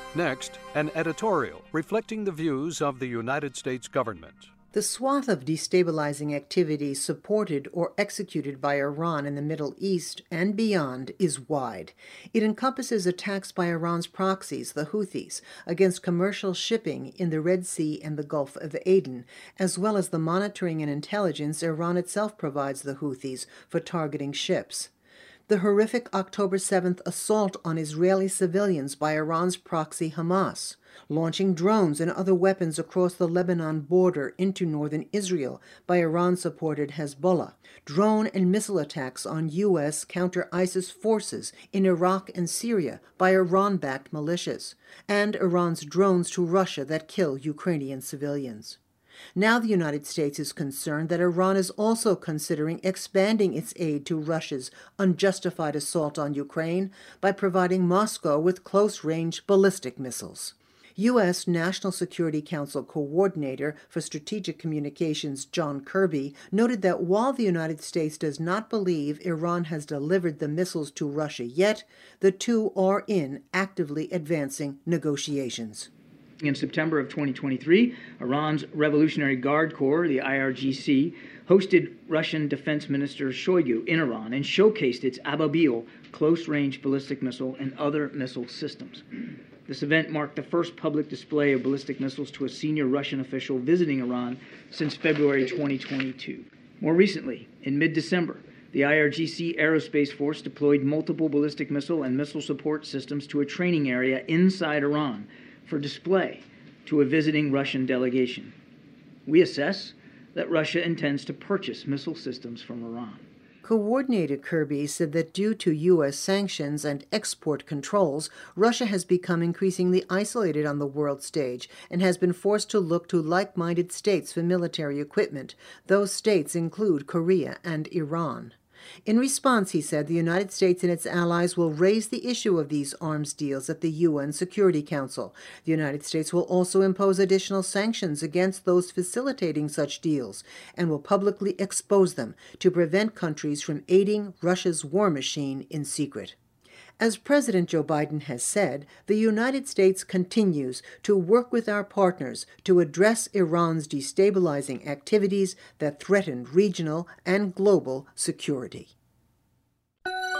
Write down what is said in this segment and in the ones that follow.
Next, an editorial reflecting the views of the United States government. The swath of destabilizing activities supported or executed by Iran in the Middle East and beyond is wide. It encompasses attacks by Iran's proxies, the Houthis, against commercial shipping in the Red Sea and the Gulf of Aden, as well as the monitoring and intelligence Iran itself provides the Houthis for targeting ships. The horrific October 7th assault on Israeli civilians by Iran's proxy Hamas, launching drones and other weapons across the Lebanon border into northern Israel by Iran-supported Hezbollah, drone and missile attacks on U.S. counter-ISIS forces in Iraq and Syria by Iran-backed militias, and Iran's drones to Russia that kill Ukrainian civilians. Now the United States is concerned that Iran is also considering expanding its aid to Russia's unjustified assault on Ukraine by providing Moscow with close-range ballistic missiles. U.S. National Security Council Coordinator for Strategic Communications John Kirby noted that while the United States does not believe Iran has delivered the missiles to Russia yet, the two are in actively advancing negotiations. In September of 2023, Iran's Revolutionary Guard Corps, the IRGC, hosted Russian Defense Minister Shoigu in Iran and showcased its Ababil close-range ballistic missile and other missile systems. This event marked the first public display of ballistic missiles to a senior Russian official visiting Iran since February 2022. More recently, in mid-December, the IRGC Aerospace Force deployed multiple ballistic missile and missile support systems to a training area inside Iran for display to a visiting Russian delegation. We assess that Russia intends to purchase missile systems from Iran. Coordinator Kirby said that due to U.S. sanctions and export controls, Russia has become increasingly isolated on the world stage and has been forced to look to like-minded states for military equipment. Those states include Korea and Iran. In response, he said, the United States and its allies will raise the issue of these arms deals at the UN Security Council. The United States will also impose additional sanctions against those facilitating such deals and will publicly expose them to prevent countries from aiding Russia's war machine in secret. As President Joe Biden has said, the United States continues to work with our partners to address Iran's destabilizing activities that threaten regional and global security.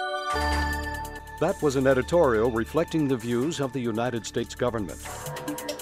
That was an editorial reflecting the views of the United States government.